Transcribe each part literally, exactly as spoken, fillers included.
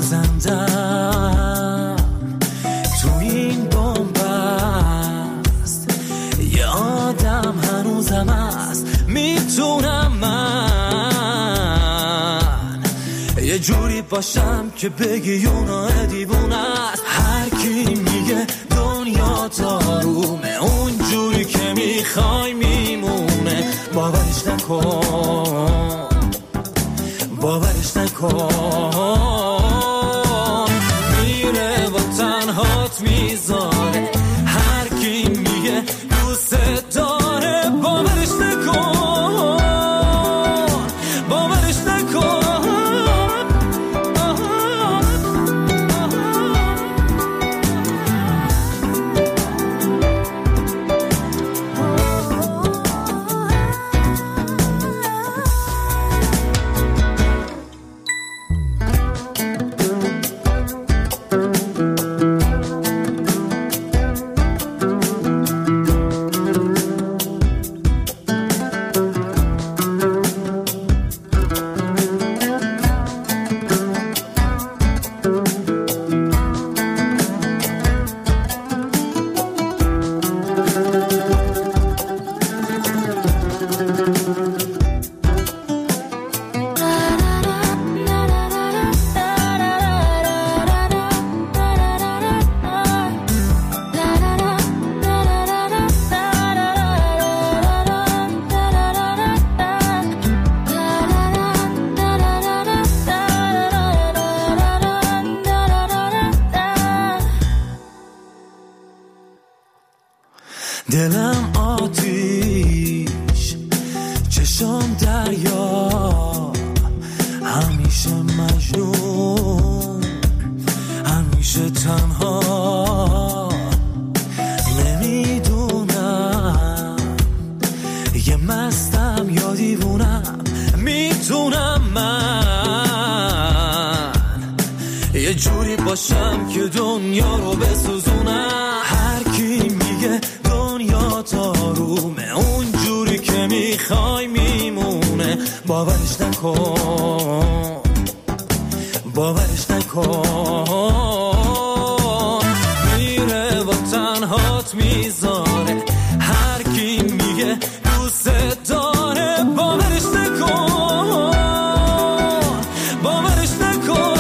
سوزندم تو این بنبست، یه آدم هنوزم هست. میتونم من یه جوری باشم که بگی اونا دیوونه است. هر کی میگه دنیا دارومه، اون جوری که میخوای میمونه. باورش نکن، باورش نکن، میره و تنهات میذاره. هر کی میگه دوست داره، باورش نکن، باورش نکن. دلم آتیش، چشم دریا، همیشه مجنون، همیشه تنها. نمیدونم یه مستم یا دیوونم، میتونم من یه جوری باشم که دنیا رو بسوزونم. هر کی میگه دنیا دارومه، اون جوری که میخوای میمونه. باورش نکن، باورش نکن، میره و تنهات میذاره. هر کی میگه دوست داره، باورش نکن، باورش نکن.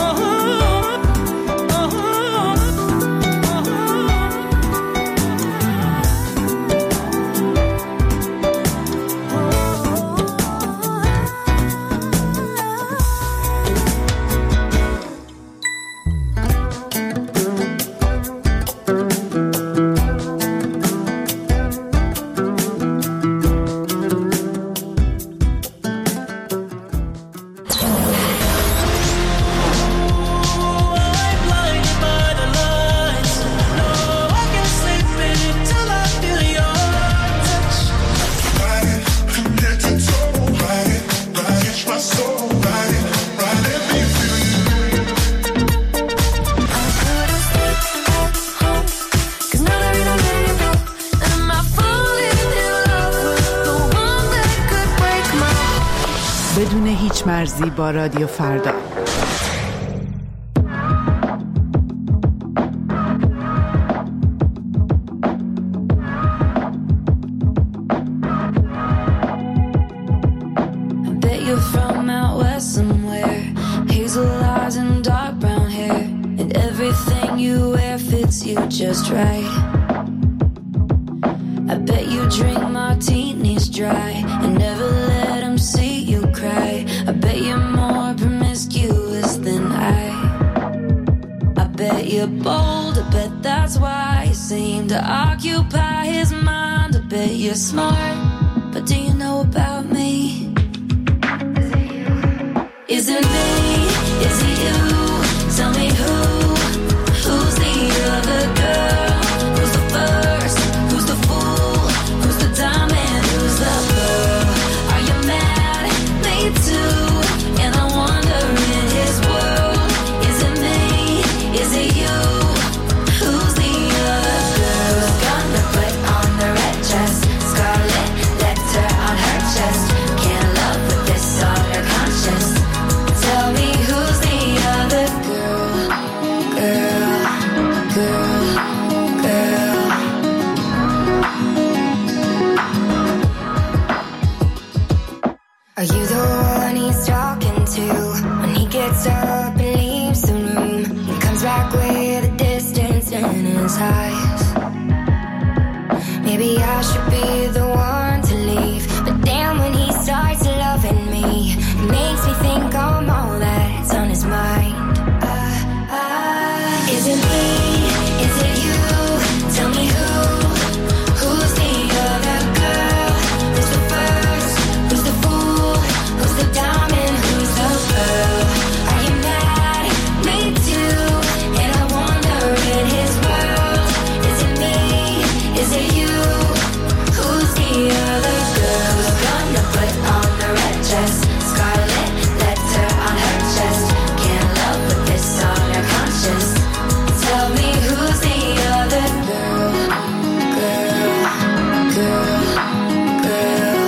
بدون هیچ مرزی با رادیو فردا. Just right. I bet you drink martinis dry and never let them see you cry. I bet you're more promiscuous than I. I bet you're bold, I bet that's why you seem to occupy his mind. I bet you're smart, but do you know about me? Is it me? Is it you? Tell me who. Who's the other girl? Who's the first? Who's the fool? Who's the diamond? Who's the pearl? Are you mad? Me too. And I wonder in his world, is it me? Is it you? Who's the other girl? Who's gonna put on the red dress? Scarlet letter on her chest. Can't love with this on her conscience. Tell me who's the other his eyes. Maybe I should be the one to leave, but damn, when he starts loving me, it makes me think I'm all that's on his mind. uh, uh, Is it me? Is it you? Tell me who, who's the other girl? Who's the first? Who's the fool? Who's the diamond? Who's the pearl? Are you mad? Me too. And I wonder in his world, is it me? Is it you? Who's the other girl? Who's gonna put on the red dress? Scarlet letter on her chest. Can't love with this on her conscience. Tell me who's the other girl? Girl, girl, girl.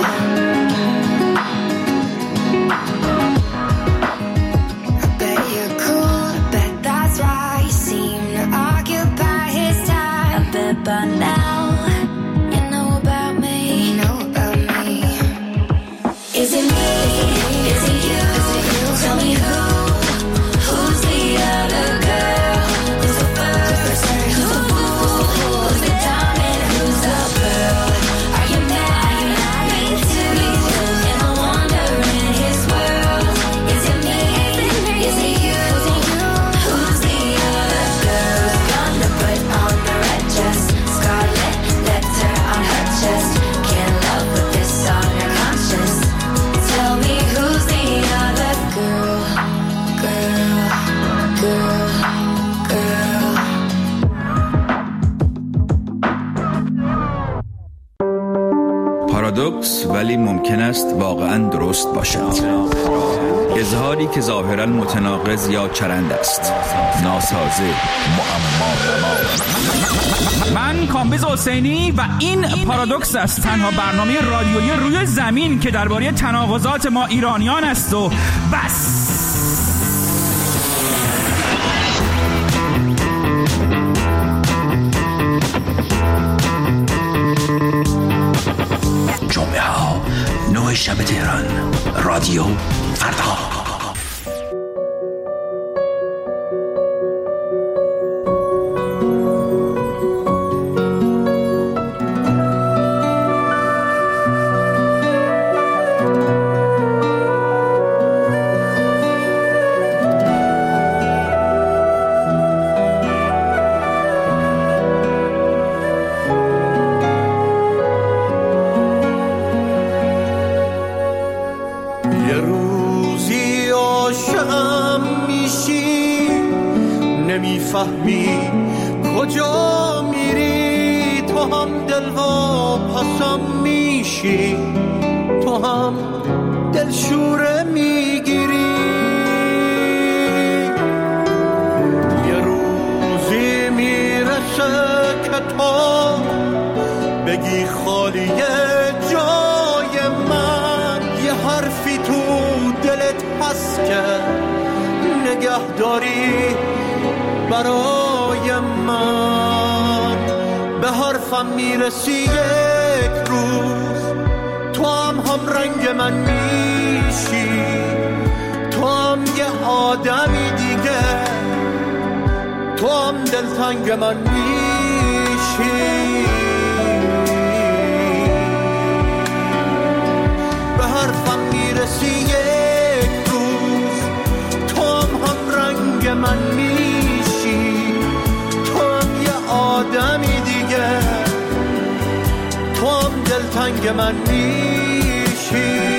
I bet you're cool, I bet that's why you seem to occupy his time. I bet by now you know about me, you know about me. Is it me? Is it you? Tell me who, who's the other girl? Who's the first? Who's the fool? Who's the diamond? Who's the pearl? Are you mad? Me too. And I wonder in his world, is it me? Is it you? Who's the other girl? Who's gonna put on the red dress? Scarlet letter on her chest. Can't love with this on her conscience. Tell me who's the other girl? Girl, girl, girl. پارادوکس ولی ممکن است واقعاً درست باشد. اظهاری که ظاهراً متناقض یا چرند است، ناسازه، معما. من کامبیز حسینی و این پارادوکس است، تنها برنامه رادیویی روی زمین که درباره تناقضات ما ایرانیان است و بس. جمعه ها نه شب تهران، رادیو فردا. نمیفهمی کجا میری، تو هم دل و پسم میشی، تو هم دلشوره میگیری. یه روزی میرسه که تو بگی خالیه جای من، یه حرفی تو دلت هست که نگه داری برای من. به حرفم میرسی یک روز، تو هم هم رنگ من میشی، تو هم یه آدمی دیگه، تو هم دلتنگ من میشی. به حرفم میرسی یک روز، تو هم هم رنگ من میشی، تو هم یه آدمی دیگه، تو هم دلتنگ من میشی.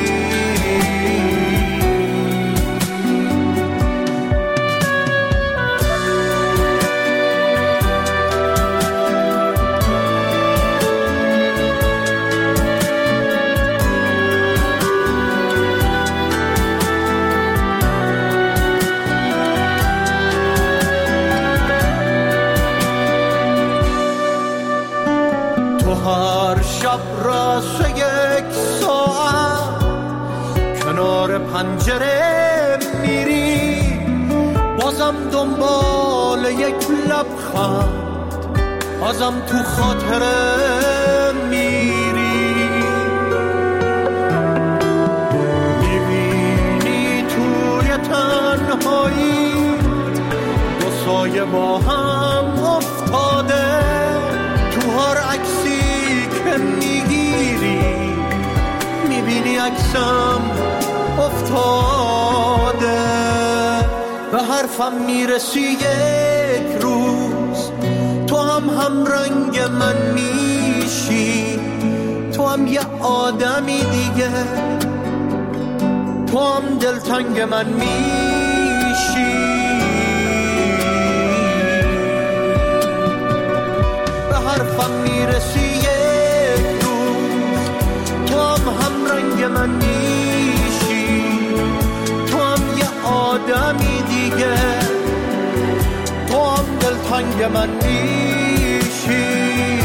هر شب راست یک ساعت کنار پنجره میری، بازم دنبال یک لبخند، بازم تو خاطره میری. میبینی توی تنهایی دو سایه با هم افت افتاده، تو هر عکسی که میگیری میبینی عکسم افتاده. به حرفم میرسی یک روز، تو هم هم رنگ من میشی، تو هم یه آدمی دیگه، تو هم دلتنگ من میشی. به حرفم میرسی یک روز، تو هم هم رنگ من میشی، تو هم یه آدمی دیگه، تو هم دلتنگ من میشی.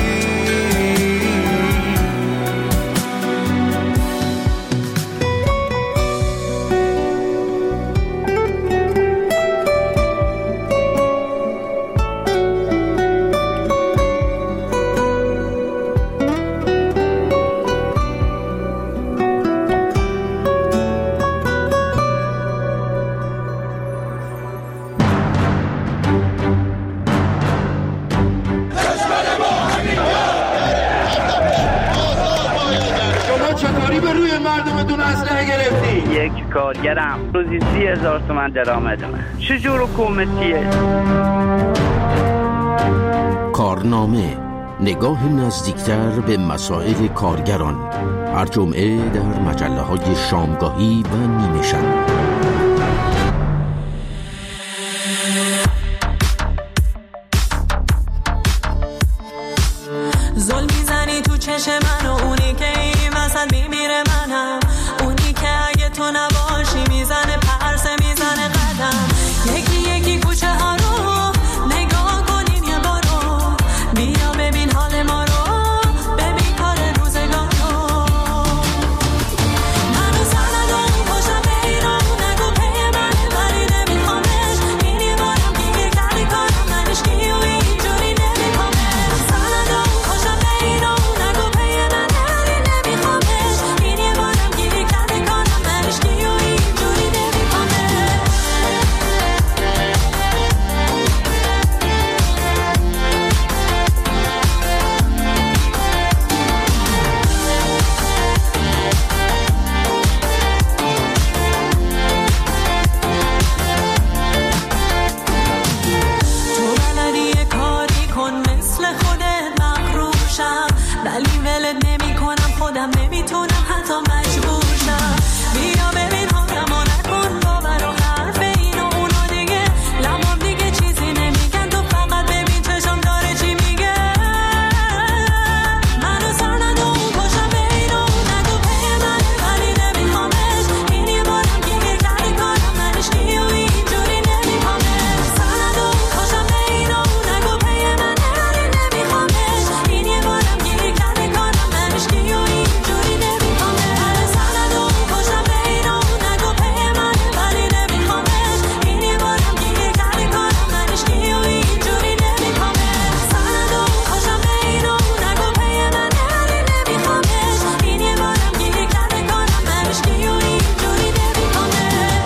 یک کارگرم روزی سی هزار تومن درآمد من. چجور حکومتیه؟ کارنامه، نگاه نزدیکتر به مسائل کارگران، هر جمعه در مجله های شامگاهی و نیمه شب. زل میزنی تو چشم من و اونی که این وسط میمیره منم، اونی که اگه تو نباشی میزنه پرسه میزنه قدم. یکی یکی کوچه ها رو نگاه کنیم یه بارو، بیا ببین حال ما رو، ببین کار روزگار رو. منو سرد و اون پاشم به ایران، نگو پی من ولی نمیخوامش، این یه بارم گیه کردی کارم منش کی و اینجوری نمیخوامش. سرد و اون پاشم به ایران، نگو پی من ولی نمیخوامش، این یه بارم گیه کردی کارم منش کی و اینجوری نمیخوامش. تو بلدی یه کاری کن مثل خودت مغروشم، ولی ولت نمی کنم، خودم نمیتونم حتی مجبور شم. بیا ببین حالمو نکن باور و حرف این و اونو دیگه، لبام دیگه چیزی نمیگن، تو فقط ببین چشم داره چی میگه. منو سر نده اون پاشم به این و اون، نگو پی منه ولی نمیخوامش، این یه بارم گیره کردی کارم منش کی و اینجوری نمیخوامش. سر نده اون پاشم به این و اون، نگو پی منه ولی نمیخوامش، این یه بارم گیره کردی کارم منش کی و اینجوری نمیخوامش. سر نده اون پاشم به این و اون، نگو پی منه ولی نمیخوامش، این یه بارم گیره کردی کارم منش کی و اینجوری نمیخوامش. سر نده اون پاشم به این و اون، نگو پی منه ولی نمیخوامش، این یه بارم گیره کردی کارم منش کی و اینجوری نمیخوامش.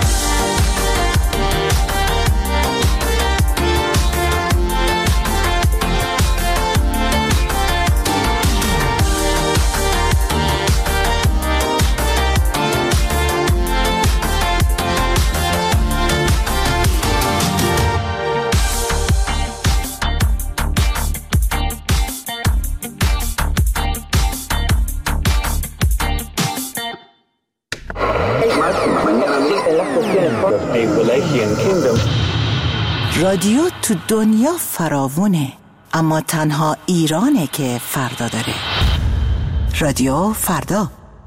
رادیو تو دنیا فراوونه، اما تنها ایرانه که فردا داره. رادیو فردا.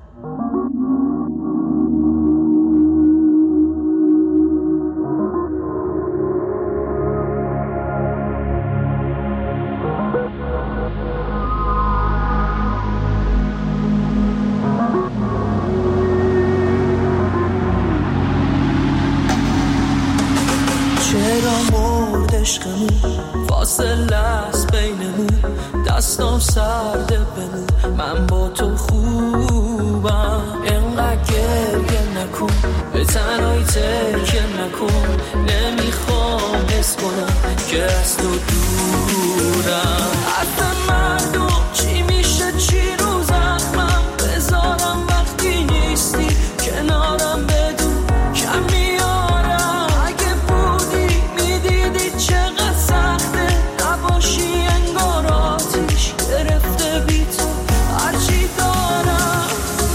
چرا مرد عشقمون، فاصله است بینمون، دستام سرده بمون، من با تو خوبم، اینقدر گریه نکن، به تنهایی ترک نکن، نمیخوام حس کنم که از تو دورم. حرف مردم چی میشه چی رو زخمم بذارم وقتی نیستی کنارم، بدون کم میارم. اگه بودی میدیدی چقدر سخته نباشی، انگار آتیش گرفته بی تو هرچی دارم.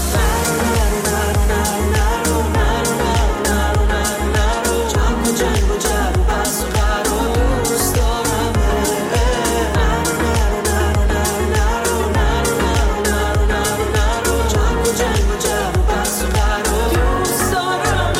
جنگ و جنگ و جر و بس و قرار دوست دارم. جنگ و جنگ و جر و بس و قرار دوست دارم.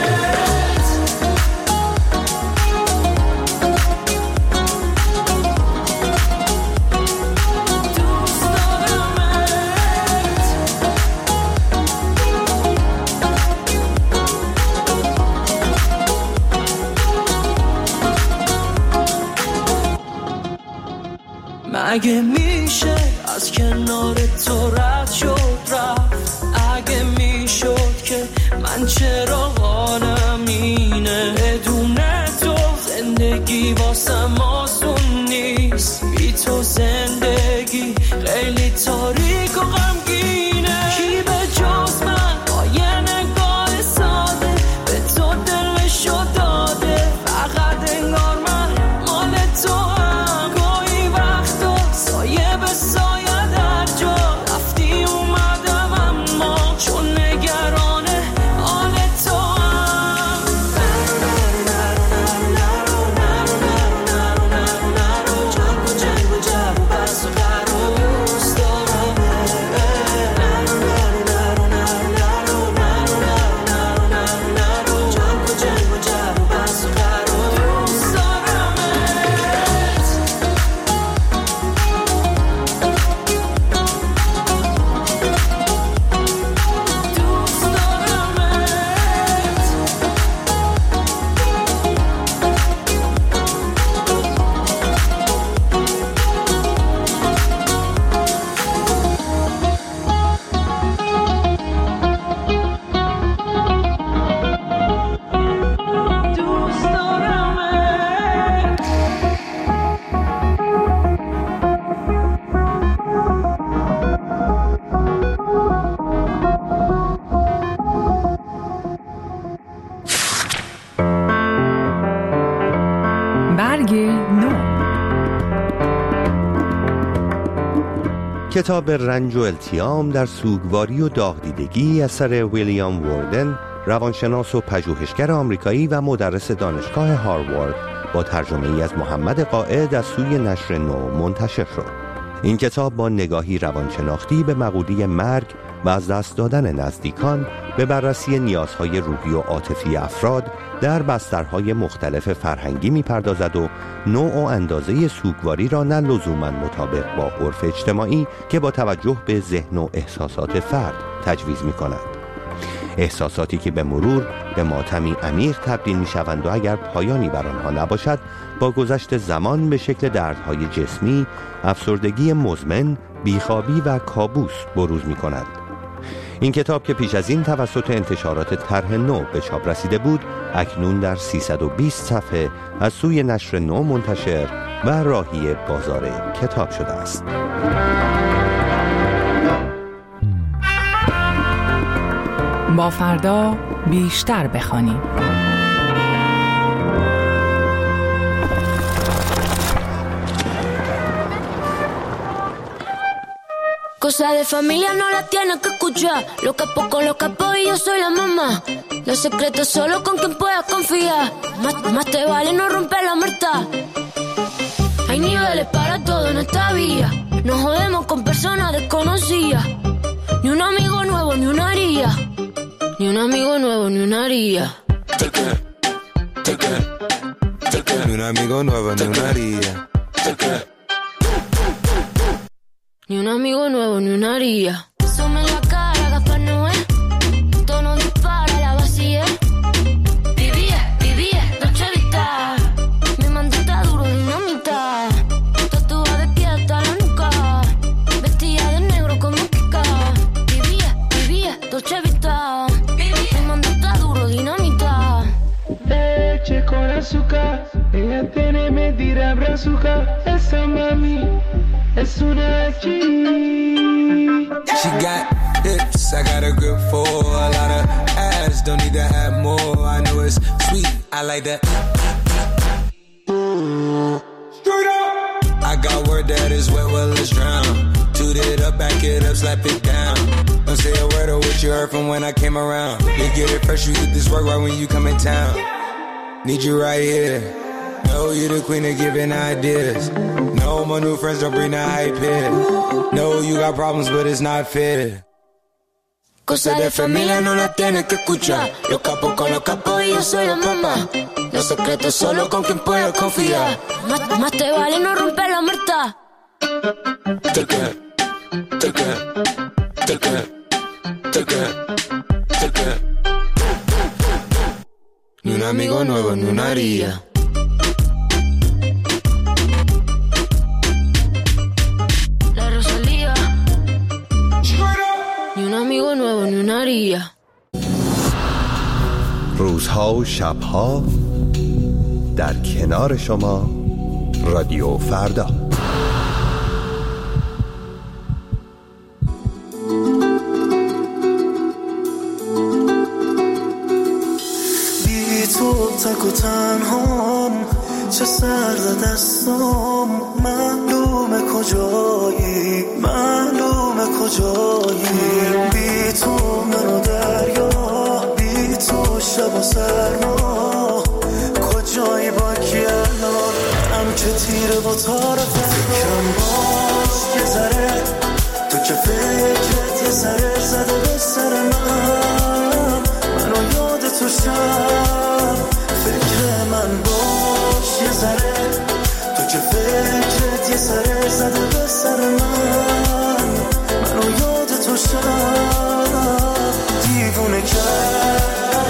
مگه میشه از کنار تو رد شد رفت؟ اگه میشد که من چرا حالم اینه؟ بدون تو زندگی واسم آسون نیست، بی تو زندگی خیلی تاریک و غمگینه. کی به جز من با یه نگاه ساده به تو دلشو داده؟ فقط انگار من مال تو هم. گاهی وقتا سایه به سایه در جا رفتی اومدم، اما چون نگرانه حال تو هم. جنگ و جنگ و جر و بس و قرار دوست دارم. جنگ و جنگ و جر و بس و قرار دوست دارم. دوست دارم. دوست دارم. برگ نو. کتاب رنج و التیام در سوگواری و داغدیدگی اثر ویلیام واردن، روانشناس و پژوهشگر آمریکایی و مدرس دانشگاه هاروارد، با ترجمه ای از محمد قائد از سوی نشر نو منتشر شد. این کتاب با نگاهی روانشناختی به مقوله مرگ و از دست دادن نزدیکان، به بررسی نیازهای روحی و عاطفی افراد در بسترهای مختلف فرهنگی می‌پردازد و نوع و اندازه سوگواری را نه لزوماً مطابق با عرف اجتماعی که با توجه به ذهن و احساسات فرد تجویز می‌کند. احساساتی که به مرور به ماتمی عمیق تبدیل می‌شوند و اگر پایانی بر آنها نباشد، با گذشت زمان به شکل دردهای جسمی، افسردگی مزمن، بیخوابی و کابوس بروز می‌کند. این کتاب که پیش از این توسط انتشارات طرح نو به چاپ رسیده بود، اکنون در سیصد و بیست صفحه از سوی نشر نو منتشر و راهی بازار کتاب شده است. با فردا بیشتر بخوانیم. Cosa de familia no la tienes que escuchar. Lo capo con los capos y yo soy la mamá. Los secretos solo con quien puedas confiar. Más, más te vale no romper la muerta. Hay niveles para todo en esta vía. No jodemos con personas desconocidas. Ni un amigo nuevo ni una haría. Ni un amigo nuevo ni una haría. Ni un amigo nuevo ni una haría. Ni un amigo nuevo ni una haría. Sume en la cara, Gaspar Noé. Tono dispara, la vacía. Vivía, vivía, Dolce Vita. Mi mandita duro, dinamita. Tatuada de pie hasta la nuca. Vestida de negro como Kika. Vivía, vivía, Dolce Vita. Mi mandita duro, dinamita. me dire abrazuca, esa mami es una aquí. She got hips, I got a grip for a lot of ass, don't need to have more. I know it's sweet, I like that. Straight up. I got word that is wet, well it's drown. Toot it up, back it up, slap it down. Don't say a word of what you heard from when I came around. You get it fresh, you get this work right when you come in town. Need you right here. No, you're the queen of giving ideas. No, my new friends don't bring the hype here. No, you got problems, but it's not fair. Cosa de familia no la tienes que escuchar. Los capos con los capos y yo soy la mamá. Los secretos solo con quien puedo confiar. Más, más te vale no romper la muerta. Te que, te que, te que, te que, te que. Ni un amigo nuevo, ni una haría. La Rosalía. Ni un amigo nuevo, ni una haría. روزها و شبها در کنار شما رادیو فردا. بی تو تک و تنهام، چه سرد دستام، معلومه کجایی، معلومه کجایی. بی تو منو دریا، بی تو شب و سرما، کجایی با کی الان؟ هم که تیره با تار فکرم باز یه ذره، تو که فکرت یه ذره زده به سر من، منو یاد تو شب فکر من باش یه ذره، تو که فکرت یه ذره زده به سر من، منو یاد تو شب دیوونه کرد.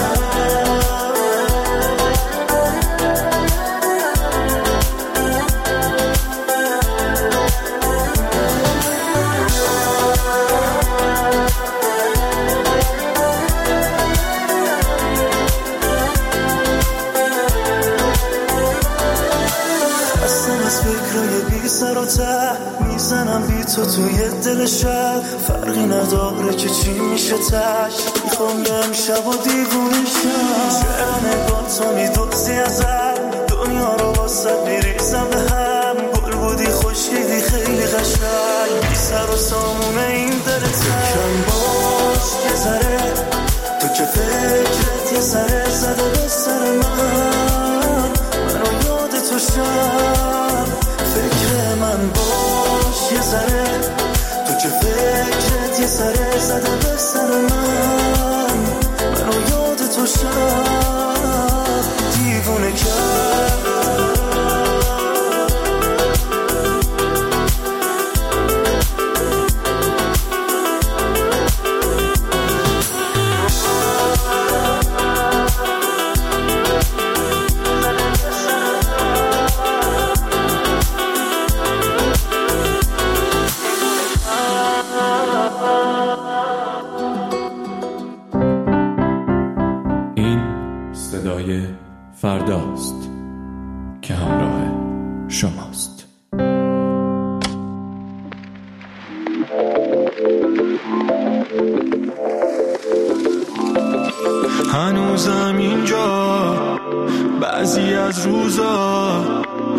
میزنم بی تو توی دل شب، فرقی نداره که چی میشه تش، میخوام یه امشب و دیوونه شم. چه نگاه تو میدوزی ازم، دنیا رو واسه میریزم به هم، گل بودی خوشیدی خیلی قشنگ، بی سر و سامونه این دل تکم باش یه ذره، تو که فکرت یه ذره زده به سر من، منو یاد تو شب فکر من باش یه ذره، تو که فکرت یه ذره زده به سر من، منو یاد تو شب دیوونه کرد. فرداست که همراه شماست. هنوزم اینجا بعضی از روزا